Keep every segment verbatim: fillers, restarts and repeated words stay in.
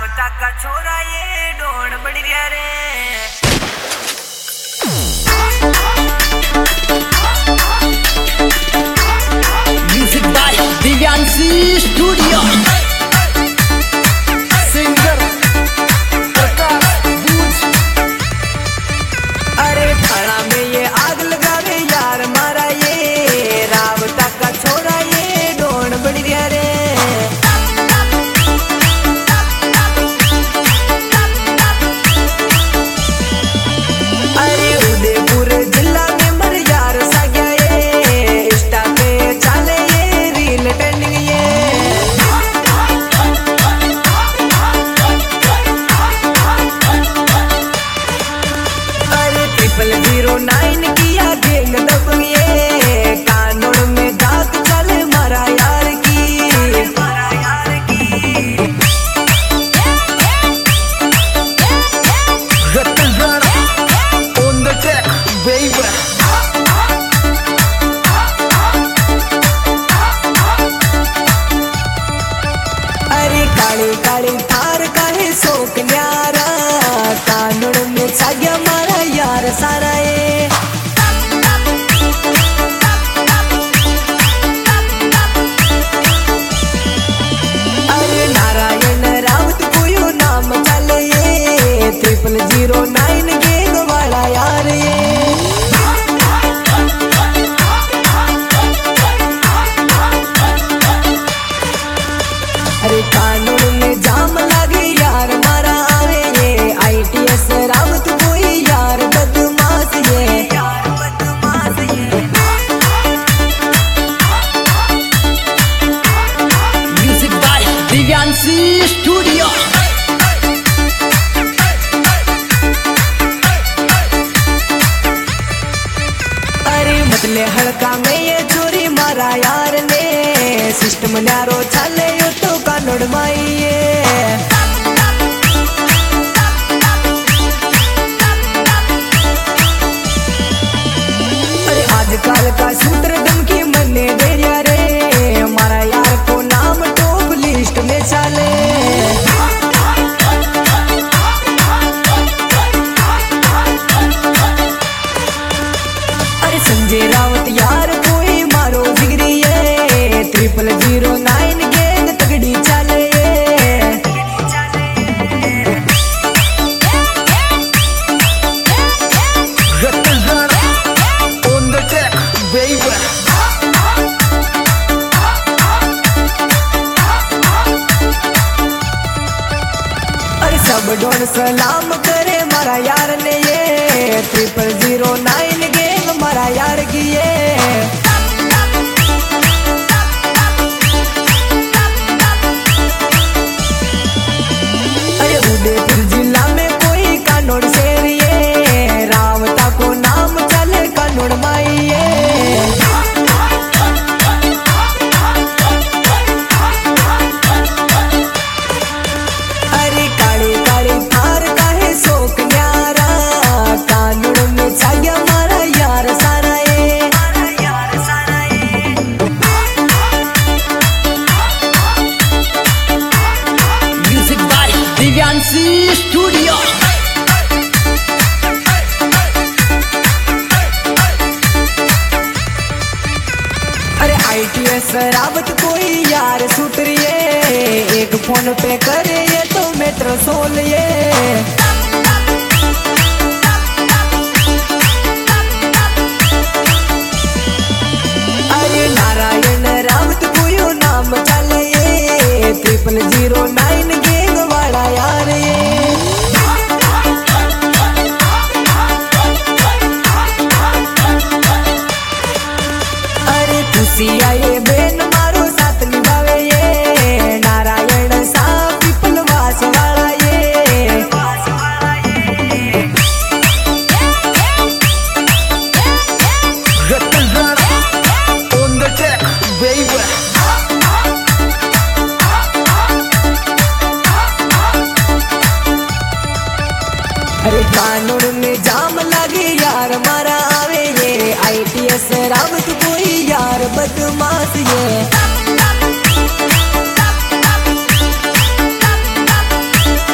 रावता का छोरा ये डोन बड़ी गया रे। Music by Divyanshi studio. Singer Prakash Bujh. अरे थाना में ये आग लगावे यार मारा ये रावता का छोरा ये डोन बड़ी गया रे। जीरो नाइन किया गेंग दबंगे कानून में दाग चल मारा यार की मारा यार की। On the track, baby. अरे काली काली थार काहे शोक न्यारा कानून में साग्या मारा यार सारा ये। अरे नारायण रावत कोयो नाम चले ये ट्रिपल जीरो नाइन गेंग वाला यार ये। अरे कानून में जाम लगे यार मारा आवे ये आई टी एस रावत कोई यार बदमाश ये यार बदमाश ये। Music by Divyanshi studio. अरे बदले हड़का में ये चोरी मारा यार ने सिस्टम न्यारो चले यो तो कानून माइए। अरे आजकल का सूत्र धमकी मन्ने दे रिया रे मारा यार को नाम टॉप लिस्ट में चले। अरे संजय रावत यार कोई मारो जिगरी है ट्रिपल जीरो नाइन गेंग तगड़ी चले। On the track, baby. अरे सब डोन सलाम करे मारा यार ने ये ट्रिपल जीरो नाइन गेंग मारा यार की ये। अरे उदयपुर जिला में कोई कानून शेर ये रावता को नाम चले कानून माइए। अरे काली काली थार काहे शोक न्यारा कानून में जाग्या मारा यार सारा ये मारा यार सारा ये। Music by Divyanshi studio. अरे आई टी एस रावत कोई यार सुतरिए एक फोन पे करे ये तो मेट्रो सोल ये। अरे नारायण रावत कोयो नाम चले ये ट्रिपल जीरो नाइन गेंग वाला यार ये। अरे खुशी आए बेन मारो साथ निभावे ये नारायण सा पीपल वास वाला ये। On the track, baby. अरे कानून में जाम लगे यार मारा आवे ये आई टी एस रावत कोई यार बदमाश ये।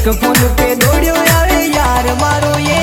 एक फोन पे दौड़ियो आवे यार मारो ये